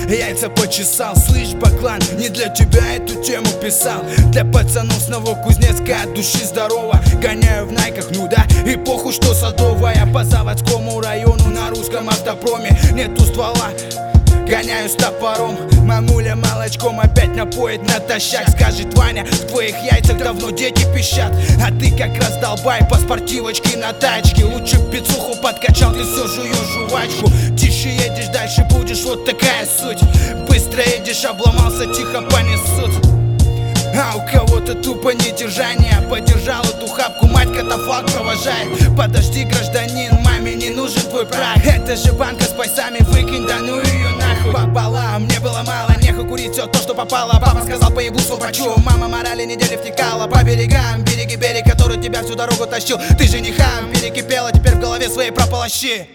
яйца почесал. Слышь, баклан, не для тебя эту тему писал. Для пацанов с Новокузнецка от души здорово. Гоняю в найках, ну да, и похуй, что Садовая. По заводскому району на русском автопроме нету ствола, гоняю с топором. Мамуля молочком опять напоит натощак. Скажет: Ваня, в твоих яйцах давно дети пищат. А ты как раз долбай по спортивочке на тачке. Лучше пиццуху подкачал, ты все жуешь жвачку. Тише едешь, дальше будешь, вот такая суть. Быстро едешь, обломался, тихо понесут. А у кого-то тупо недержание. Подержал эту хапку, мать катафалк провожает. Подожди, гражданин, маме не нужен твой прах. Это же банка с пайсами, выкинь, да ну ее нахуй. Пополам, мне было мало, нехуй курить все то, что попало. Папа сказал, поебу врачу. Мама морали недели втекала по берегам. Береги берег, который тебя всю дорогу тащил. Ты же не хам, перекипела, теперь в голове своей прополощи.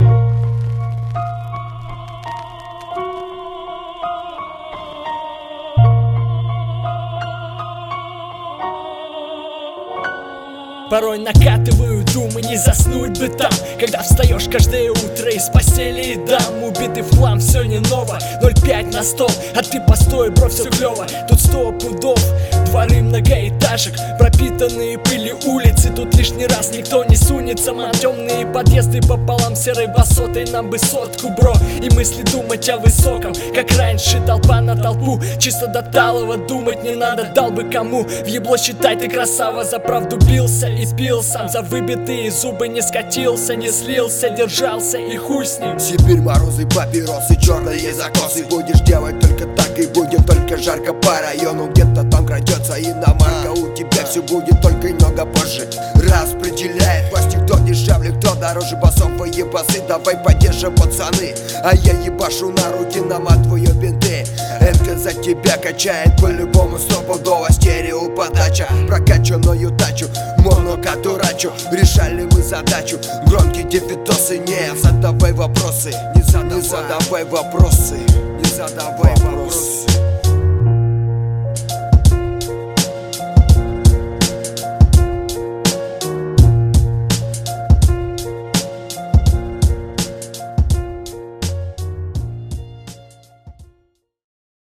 Порой накатываю думы, не заснуть бы там, когда встаешь каждое утро из постели и дам. Убитый в хлам, все не ново, 0,5 на стол, а ты постой, бро, все клево. Тут 100 пудов, дворы многоэтажек, пропитанные пылью улицы. Тут лишний раз никто не сунется, ман. Темные подъезды пополам серой басотой. Нам бы сотку, бро, и мысли думать о высоком. Как раньше толпа на толпу, чисто до талого думать не надо, дал бы кому. В ебло считай, ты красава, за правду бился и пил сам. За выбитые зубы не скатился, не слился, держался и хуй с ним. Сибирь, морозы, папиросы, черные закосы. Будешь делать только так и будет только жарко по району. Где-то там крадется иномарка, у тебя все будет только немного позже. Распределяет власти, кто дешевле, кто дороже. Басовые басы, давай поддержим, пацаны. А я ебашу на руки, наматываю бинты. Энка за тебя качает по-любому, стопудово стерео подача. Прокачанную тачу, монокатурачу. Решали мы задачу, громкие дефитосы. Не задавай вопросы, не задавай вопросы, не задавай вопросы.